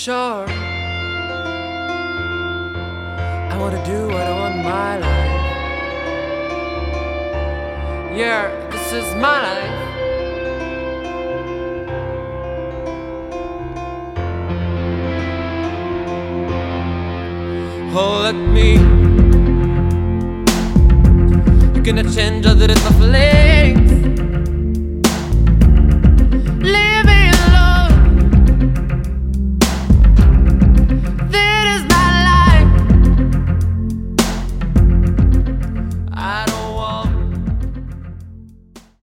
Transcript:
sure. I wanna do what I want in my life. Yeah, this is my life. Oh, let me. You cannot change other than my feelings.